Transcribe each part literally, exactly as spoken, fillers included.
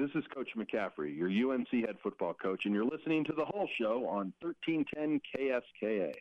this is Coach McCaffrey, your U N C head football coach, and you're listening to The Hull Show on thirteen ten K S K A.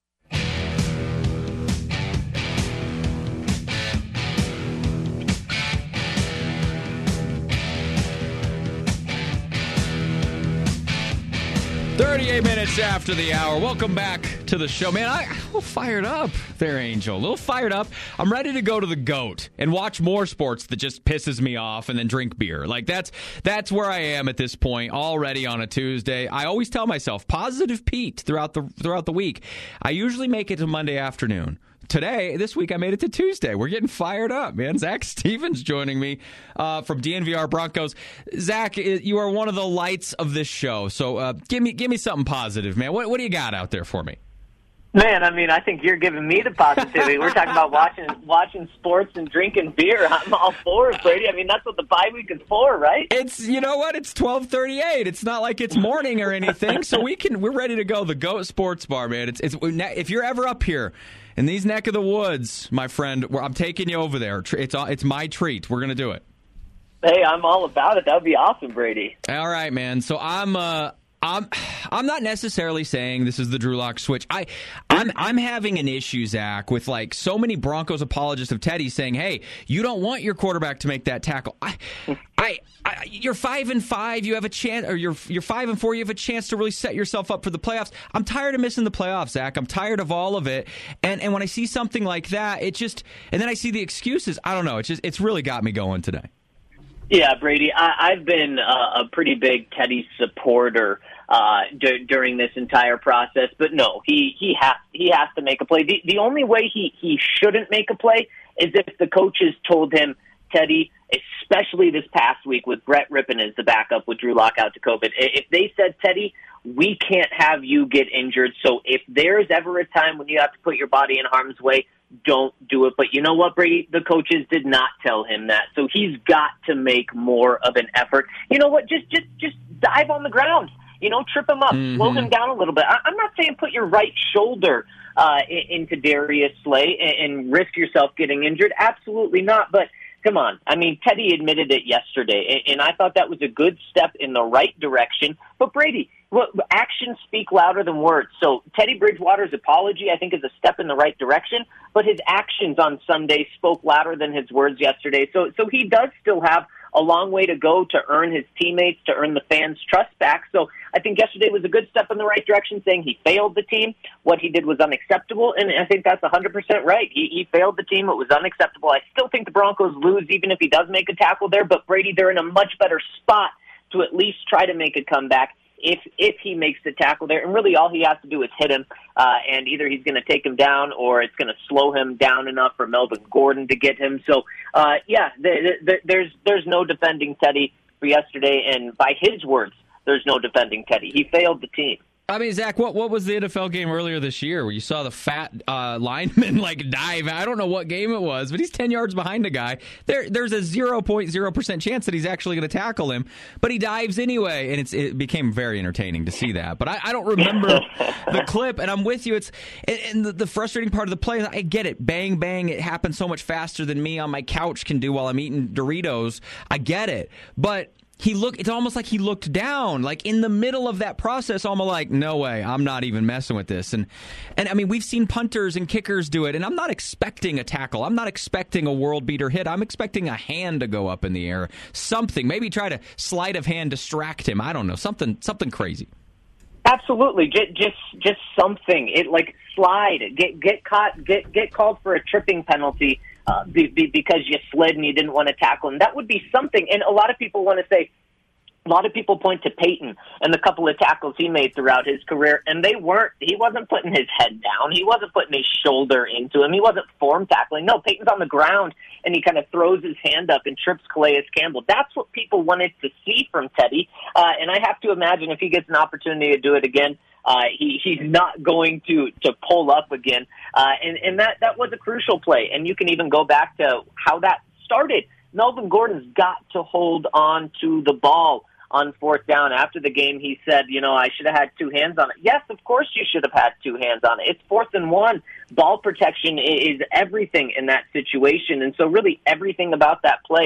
thirty-eight minutes after the hour. Welcome back to the show. Man, I'm a little fired up there, Angel. A little fired up. I'm ready to go to the GOAT and watch more sports that just pisses me off and then drink beer. Like, that's that's where I am at this point already on a Tuesday. I always tell myself, positive Pete throughout the throughout the week. I usually make it to Monday afternoon. Today, this week, I made it to Tuesday. We're getting fired up, man. Zach Stevens joining me uh, from D N V R Broncos. Zach, you are one of the lights of this show, so uh, give me give me something positive, man. What, what do you got out there for me? Man, I mean, I think you're giving me the positivity. We're talking about watching watching sports and drinking beer. I'm all for it, Brady. I mean, that's what the bye week is for, right? It's, you know what? It's twelve thirty-eight. It's not like it's morning or anything, so we can we're ready to go. The GOAT Sports Bar, man. It's it's if you're ever up here in these neck of the woods, my friend, I'm taking you over there. It's it's my treat. We're gonna do it. Hey, I'm all about it. That would be awesome, Brady. All right, man. So I'm uh, I'm I'm not necessarily saying this is the Drew Lock switch. I I'm I'm having an issue, Zach, with like so many Broncos apologists of Teddy saying, "Hey, you don't want your quarterback to make that tackle." I, I, I you're five and five. You have a chance, or you're you're five and four. You have a chance to really set yourself up for the playoffs. I'm tired of missing the playoffs, Zach. I'm tired of all of it. And and when I see something like that, it just and then I see the excuses. I don't know. It's just it's really got me going today. Yeah, Brady, I, I've been uh, a pretty big Teddy supporter uh, d- during this entire process, but no, he he has he has to make a play. The, the only way he, he shouldn't make a play is if the coaches told him, Teddy, especially this past week with Brett Rippon as the backup with Drew Lock out to COVID, if they said, Teddy, we can't have you get injured, so if there's ever a time when you have to put your body in harm's way, don't do it. But you know what, Brady? The coaches did not tell him that. So he's got to make more of an effort. You know what? Just just, just dive on the ground. You know, trip him up, mm-hmm. slow him down a little bit. I, I'm not saying put your right shoulder uh, into Darius Slay and, and risk yourself getting injured. Absolutely not. But come on. I mean, Teddy admitted it yesterday, and, and I thought that was a good step in the right direction. But Brady, well, actions speak louder than words. So Teddy Bridgewater's apology, I think, is a step in the right direction, but his actions on Sunday spoke louder than his words yesterday. So, so he does still have a long way to go to earn his teammates, to earn the fans' trust back. So I think yesterday was a good step in the right direction, saying he failed the team. What he did was unacceptable, and I think that's one hundred percent right. He, he failed the team. It was unacceptable. I still think the Broncos lose, even if he does make a tackle there, but Brady, they're in a much better spot to at least try to make a comeback if if he makes the tackle there. And really all he has to do is hit him, uh, and either he's going to take him down or it's going to slow him down enough for Melvin Gordon to get him. So, uh, yeah, the, the, there's there's no defending Teddy for yesterday, and by his words, there's no defending Teddy. He failed the team. I mean, Zach, what what was the N F L game earlier this year where you saw the fat uh, lineman like dive? I don't know what game it was, but he's ten yards behind a guy. There, there's a zero point zero percent chance that he's actually going to tackle him, but he dives anyway, and it's it became very entertaining to see that. But I, I don't remember the clip, and I'm with you. It's and, and the, the frustrating part of the play. I get it, bang bang. It happens so much faster than me on my couch can do while I'm eating Doritos. I get it, but. He looked. It's almost like he looked down, like in the middle of that process, almost like, no way, I'm not even messing with this. And, and I mean, we've seen punters and kickers do it, and I'm not expecting a tackle. I'm not expecting a world beater hit. I'm expecting a hand to go up in the air, something. Maybe try to sleight of hand distract him. I don't know, something, something crazy. Absolutely, just just just something. It like slide, get get caught, get get called for a tripping penalty. Uh, be, be, because you slid and you didn't want to tackle him. That would be something. And a lot of people want to say, a lot of people point to Peyton and the couple of tackles he made throughout his career, and they weren't, he wasn't putting his head down. He wasn't putting his shoulder into him. He wasn't form tackling. No, Peyton's on the ground, and he kind of throws his hand up and trips Calais Campbell. That's what people wanted to see from Teddy. Uh, and I have to imagine if he gets an opportunity to do it again, Uh, he, he's not going to, to pull up again. Uh, and, and that, that was a crucial play. And you can even go back to how that started. Melvin Gordon's got to hold on to the ball on fourth down. After the game, he said, you know, I should have had two hands on it. Yes, of course you should have had two hands on it. It's fourth and one. Ball protection is everything in that situation. And so really everything about that play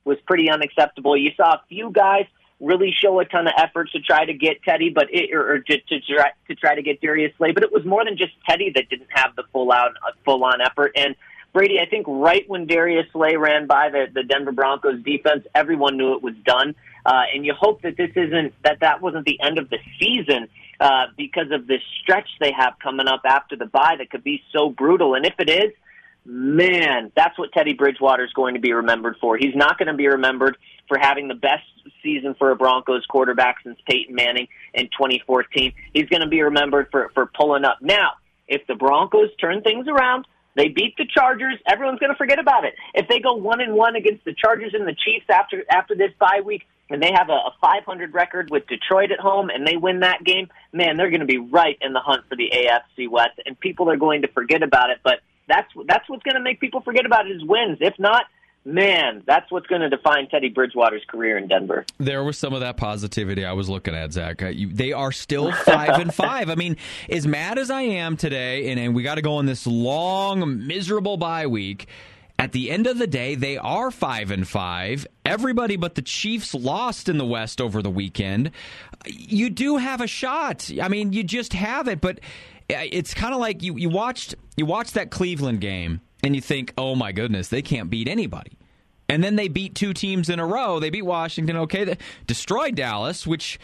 was pretty unacceptable. You saw a few guys really show a ton of effort to try to get Teddy, but it, or, or to, to try to try to get Darius Slay, but it was more than just Teddy that didn't have the full out, uh, full on effort. And Brady, I think right when Darius Slay ran by the, the Denver Broncos defense, everyone knew it was done. Uh, and you hope that this isn't that that wasn't the end of the season uh, because of this stretch they have coming up after the bye that could be so brutal. And if it is, man, that's what Teddy Bridgewater is going to be remembered for. He's not going to be remembered for having the best season for a Broncos quarterback since Peyton Manning in twenty fourteen. He's going to be remembered for, for pulling up. Now, if the Broncos turn things around, they beat the Chargers, everyone's going to forget about it. If they go one and one against the Chargers and the Chiefs after after this bye week, and they have a, a five hundred record with Detroit at home, and they win that game, man, they're going to be right in the hunt for the A F C West, and people are going to forget about it. But that's that's what's going to make people forget about his wins. If not, man, that's what's going to define Teddy Bridgewater's career in Denver. There was some of that positivity I was looking at, Zach. Uh, you, they are still five and five. I mean, as mad as I am today, and, and we got to go on this long, miserable bye week. At the end of the day, they are five and five. Everybody but the Chiefs lost in the West over the weekend. You do have a shot. I mean, you just have it. But it's kind of like you, you watched you watched that Cleveland game, and you think, oh, my goodness, they can't beat anybody. And then they beat two teams in a row. They beat Washington, okay, they destroyed Dallas, which,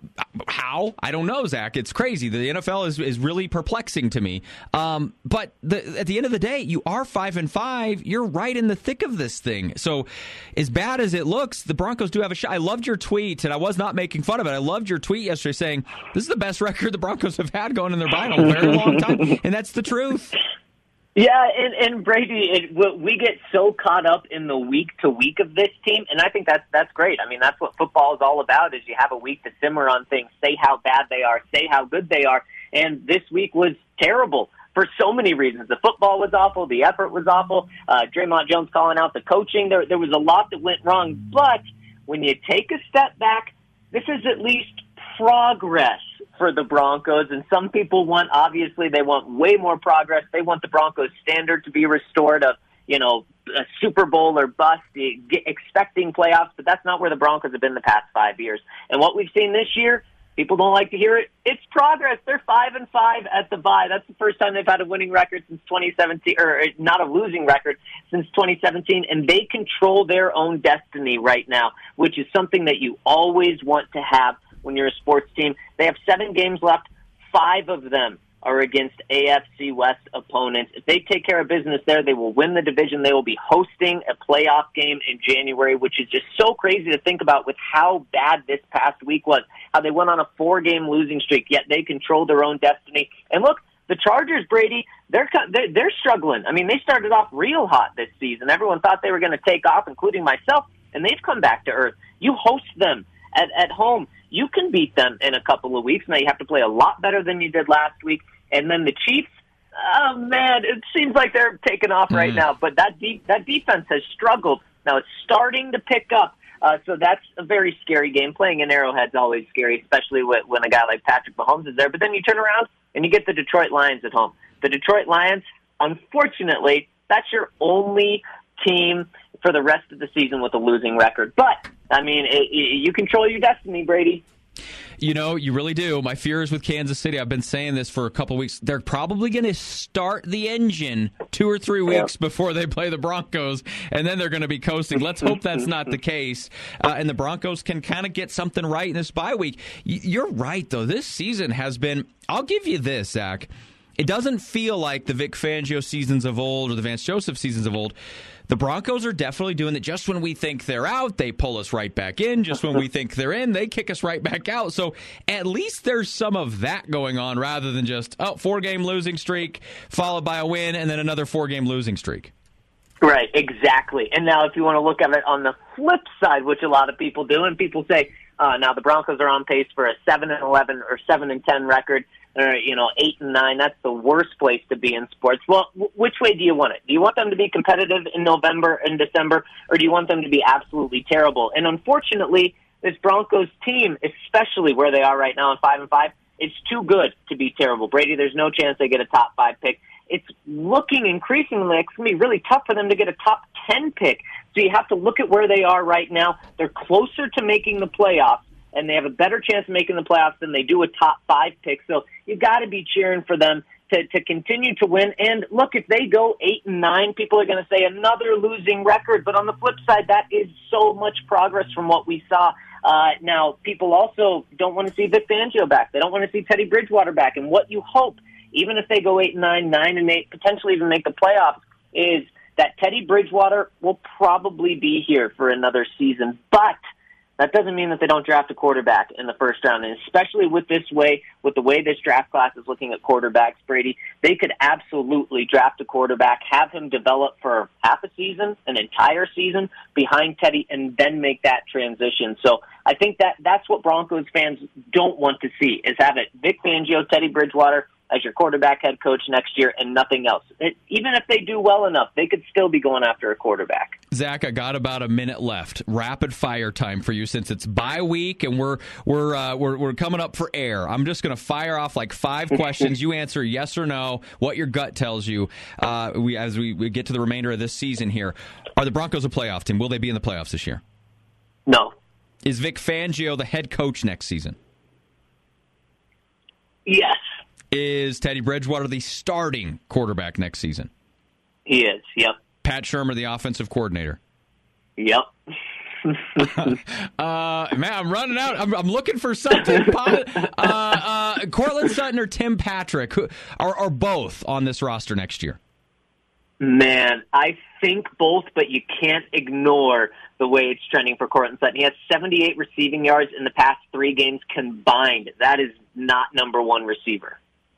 how? I don't know, Zach. It's crazy. The N F L is, is really perplexing to me. Um, but the, at the end of the day, you are five and five. You're right in the thick of this thing. So as bad as it looks, the Broncos do have a shot. I loved your tweet, and I was not making fun of it. I loved your tweet yesterday saying, this is the best record the Broncos have had going in their bye in a very long time. And that's the truth. Yeah, and, and Brady, it, we get so caught up in the week to week of this team, and I think that's that's great. I mean, that's what football is all about: is you have a week to simmer on things, say how bad they are, say how good they are. And this week was terrible for so many reasons. The football was awful, the effort was awful. Uh, Draymond Jones calling out the coaching. There, there was a lot that went wrong. But when you take a step back, this is at least progress for the Broncos, and some people want, obviously, they want way more progress. They want the Broncos standard to be restored of, you know, a Super Bowl or bust, expecting playoffs, but that's not where the Broncos have been the past five years. And what we've seen this year, people don't like to hear it, it's progress. They're five and five at the bye. That's the first time they've had a winning record since twenty seventeen, or not a losing record since twenty seventeen, and they control their own destiny right now, which is something that you always want to have when you're a sports team. They have seven games left. Five of them are against A F C West opponents. If they take care of business there, they will win the division. They will be hosting a playoff game in January, which is just so crazy to think about with how bad this past week was, how they went on a four-game losing streak, yet they controlled their own destiny. And look, the Chargers, Brady, they're, they're, they're struggling. I mean, they started off real hot this season. Everyone thought they were going to take off, including myself, and they've come back to earth. You host them at, at home. You can beat them in a couple of weeks. Now you have to play a lot better than you did last week. And then the Chiefs, oh, man, it seems like they're taking off right mm. now. But that de- that defense has struggled. Now it's starting to pick up. Uh, so that's a very scary game. Playing in Arrowhead's always scary, especially when, when a guy like Patrick Mahomes is there. But then you turn around and you get the Detroit Lions at home. The Detroit Lions, unfortunately, that's your only team for the rest of the season with a losing record. But, I mean, it, it, you control your destiny, Brady. You know, you really do. My fear is with Kansas City. I've been saying this for a couple weeks. They're probably going to start the engine two or three weeks yeah. before they play the Broncos, and then they're going to be coasting. Let's hope that's not the case. Uh, and the Broncos can kind of get something right in this bye week. Y- you're right, though. This season has been, I'll give you this, Zach. It doesn't feel like the Vic Fangio seasons of old or the Vance Joseph seasons of old. The Broncos are definitely doing that. Just when we think they're out, they pull us right back in. Just when we think they're in, they kick us right back out. So at least there's some of that going on rather than just, oh, four-game losing streak followed by a win and then another four-game losing streak. Right, exactly. And now if you want to look at it on the flip side, which a lot of people do, and people say, uh, now the Broncos are on pace for a seven and eleven or seven and ten record. Or, you know, eight and nine, that's the worst place to be in sports. Well, w- which way do you want it? Do you want them to be competitive in November and December, or do you want them to be absolutely terrible? And unfortunately, this Broncos team, especially where they are right now in five and five, it's too good to be terrible. Brady, there's no chance they get a top five pick it's looking increasingly like it's going to be really tough for them to get a top ten pick. So you have to look at where they are right now. They're closer to making the playoffs, and they have a better chance of making the playoffs than they do a top five pick. So you've got to be cheering for them to, to continue to win. And look, if they go eight and nine, people are going to say another losing record. But on the flip side, that is so much progress from what we saw. Uh, now, people also don't want to see Vic Fangio back. They don't want to see Teddy Bridgewater back. And what you hope, even if they go eight and nine, nine and eight, potentially even make the playoffs, is that Teddy Bridgewater will probably be here for another season. But that doesn't mean that they don't draft a quarterback in the first round, and especially with this way, with the way this draft class is looking at quarterbacks, Brady, they could absolutely draft a quarterback, have him develop for half a season, an entire season behind Teddy, and then make that transition. So I think that that's what Broncos fans don't want to see, is have it Vic Fangio, Teddy Bridgewater as your quarterback head coach next year and nothing else. It, even if they do well enough, they could still be going after a quarterback. Zach, I got about a minute left. Rapid fire time for you since it's bye week and we're we're uh, we're, we're coming up for air. I'm just going to fire off like five questions. You answer yes or no, what your gut tells you. Uh, we as we, we get to the remainder of this season here. Are the Broncos a playoff team? Will they be in the playoffs this year? No. Is Vic Fangio the head coach next season? Yes. Is Teddy Bridgewater the starting quarterback next season? He is, yep. Pat Shurmur the offensive coordinator? Yep. uh, man, I'm running out. I'm, I'm looking for something. uh, uh, Cortland Sutton or Tim Patrick who, are, are both on this roster next year? Man, I think both, but you can't ignore the way it's trending for Cortland Sutton. He has seventy-eight receiving yards in the past three games combined. That is not number one receiver.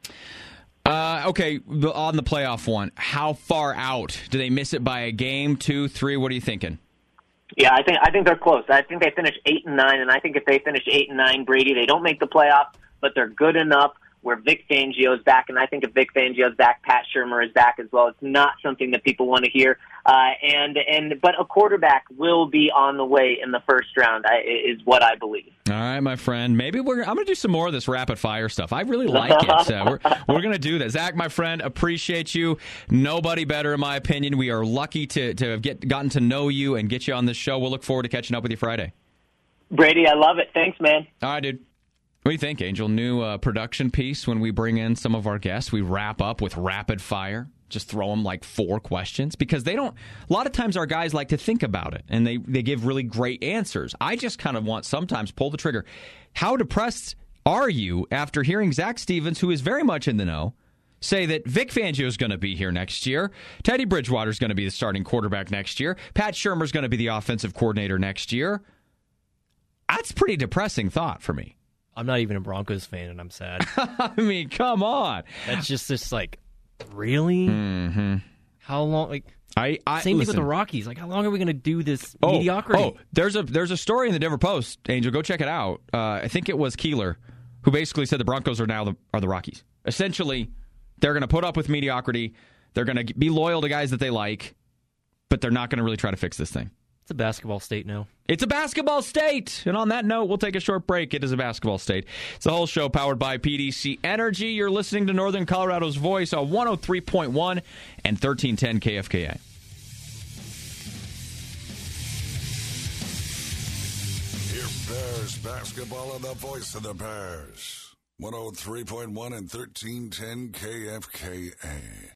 Uh, okay, on the playoff one, how far out? Do they miss it by a game, two, three? What are you thinking? Yeah, I think I think they're close. I think they finish eight and nine, and I think if they finish eight and nine, Brady, they don't make the playoffs, but they're good enough where Vic Fangio is back, and I think if Vic Fangio is back, Pat Shurmur is back as well. It's not something that people want to hear, uh, and and but a quarterback will be on the way in the first round, I, is what I believe. All right, my friend. Maybe we're. I'm going to do some more of this rapid fire stuff. I really like it. So we're we're going to do that. Zach, my friend, appreciate you. Nobody better, in my opinion. We are lucky to to have get gotten to know you and get you on this show. We'll look forward to catching up with you Friday. Brady, I love it. Thanks, man. All right, dude. What do you think, Angel? New uh, production piece when we bring in some of our guests. We wrap up with rapid fire. Just throw them like four questions because they don't. A lot of times our guys like to think about it and they, they give really great answers. I just kind of want sometimes pull the trigger. How depressed are you after hearing Zach Stevens, who is very much in the know, say that Vic Fangio is going to be here next year, Teddy Bridgewater is going to be the starting quarterback next year, Pat Shurmur is going to be the offensive coordinator next year? That's a pretty depressing thought for me. I'm not even a Broncos fan, and I'm sad. I mean, come on. That's just this, like, really? Mm-hmm. How long? Like, I, I same listen, thing with the Rockies. Like, how long are we going to do this oh, mediocrity? Oh, there's a there's a story in the Denver Post, Angel. Go check it out. Uh, I think it was Keeler who basically said the Broncos are now the, are the Rockies. Essentially, they're going to put up with mediocrity. They're going to be loyal to guys that they like, but they're not going to really try to fix this thing. It's a basketball state now. It's a basketball state. And on that note, we'll take a short break. It is a basketball state. It's the whole show powered by P D C Energy. You're listening to Northern Colorado's Voice on one oh three point one and thirteen ten K F K A. Hear Bears basketball on the Voice of the Bears. one oh three point one and thirteen ten K F K A.